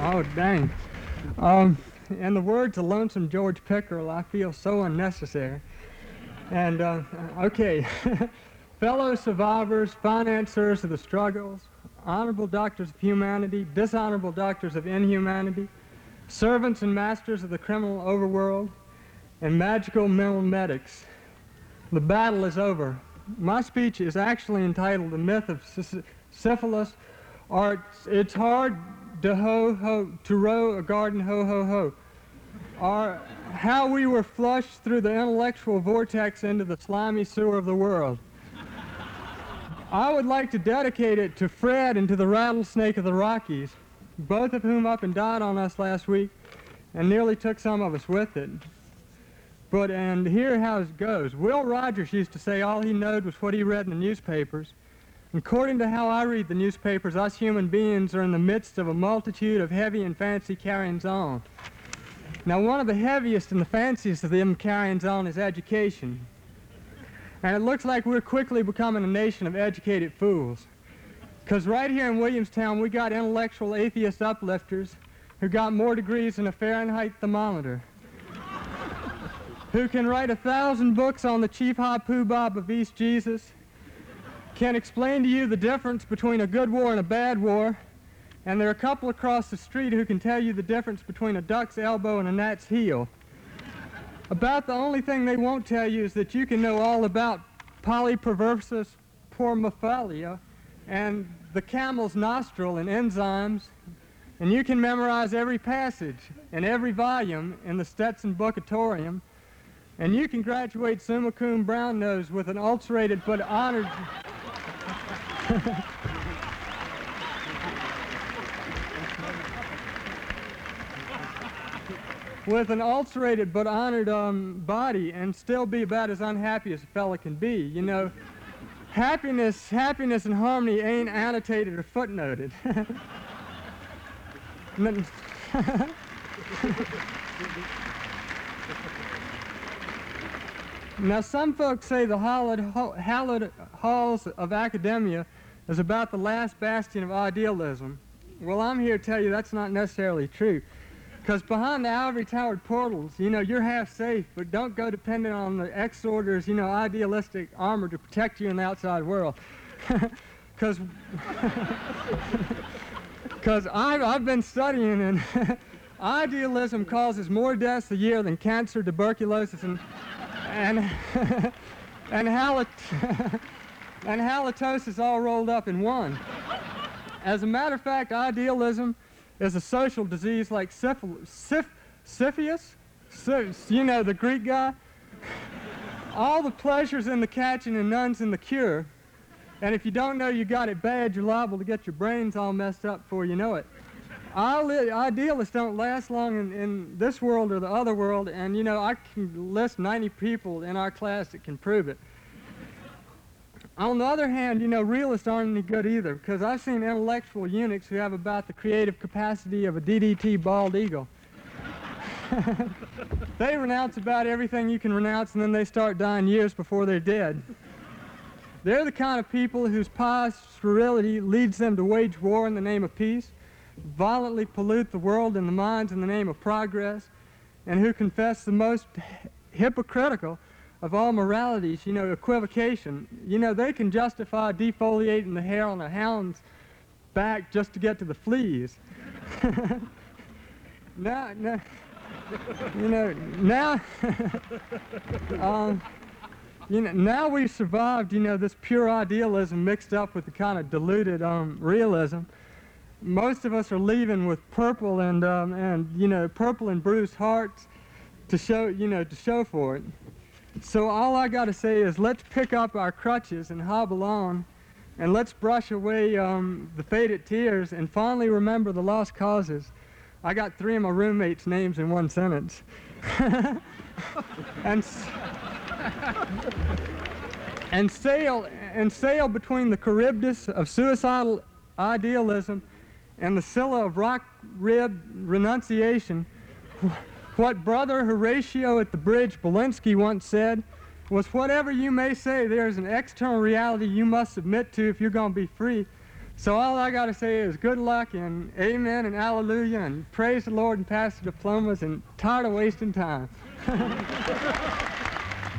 Oh, dang. In the words of Lonesome George Pickerel, I feel so unnecessary. And, okay. Fellow survivors, financiers of the struggles, honorable doctors of humanity, dishonorable doctors of inhumanity, servants and masters of the criminal overworld, and magical mental medics. The battle is over. My speech is actually entitled The Myth of Syphilis, or It's Hard to Row a Garden Ho-Ho-Ho, or How We Were Flushed Through the Intellectual Vortex into the Slimy Sewer of the World. I would like to dedicate it to Fred and to the Rattlesnake of the Rockies, both of whom up and died on us last week and nearly took some of us with it. And here how it goes. Will Rogers used to say all he knowed was what he read in the newspapers. According to how I read the newspapers, us human beings are in the midst of a multitude of heavy and fancy carryings-on. Now, one of the heaviest and the fanciest of them carryings-on is education. And it looks like we're quickly becoming a nation of educated fools. Because right here in Williamstown, we got intellectual atheist uplifters who got more degrees than a Fahrenheit thermometer, who can write 1,000 books on the Chief Ha-Poo Bob of East Jesus, can explain to you the difference between a good war and a bad war, and there are a couple across the street who can tell you the difference between a duck's elbow and a gnat's heel. About the only thing they won't tell you is that you can know all about polyperversus pormophilia and the camel's nostril and enzymes, and you can memorize every passage and every volume in the Stetson Bookatorium, and you can graduate summa cum brown nose with an ulcerated but honored with an ulcerated but honored body and still be about as unhappy as a fella can be. You know, happiness and harmony ain't annotated or footnoted. Now, some folks say the hallowed halls of academia is about the last bastion of idealism. Well, I'm here to tell you that's not necessarily true. Because behind the ivory-towered portals, you know, you're half safe, but don't go dependent on the exhorters, you know, idealistic armor to protect you in the outside world. Because I've been studying, and idealism causes more deaths a year than cancer, tuberculosis, and halitosis all rolled up in one. As a matter of fact, idealism is a social disease like syphilis, you know, the Greek guy. All the pleasures in the catching and none's in the cure. And if you don't know you got it bad, you're liable to get your brains all messed up before you know it. Idealists don't last long in this world or the other world, and, you know, I can list 90 people in our class that can prove it. On the other hand, you know, realists aren't any good either, because I've seen intellectual eunuchs who have about the creative capacity of a DDT bald eagle. They renounce about everything you can renounce, and then they start dying years before they're dead. They're the kind of people whose pious sterility leads them to wage war in the name of peace, violently pollute the world and the minds in the name of progress, and who confess the most hypocritical of all moralities, you know, equivocation. You know, they can justify defoliating the hair on a hound's back just to get to the fleas. Now, you know, now we've survived, you know, this pure idealism mixed up with the kind of diluted realism. Most of us are leaving with purple and you know, purple and bruised hearts to show, you know, to show for it. So all I got to say is let's pick up our crutches and hobble on, and let's brush away the faded tears and fondly remember the lost causes. I got 3 of my roommates' names in one sentence. and sail between the Charybdis of suicidal idealism and the Scylla of rock-ribbed renunciation. What Brother Horatio at the bridge Belinsky once said was, whatever you may say, there's an external reality you must submit to if you're going to be free. So all I got to say is good luck and amen and hallelujah and praise the Lord and pass the diplomas and tired of wasting time.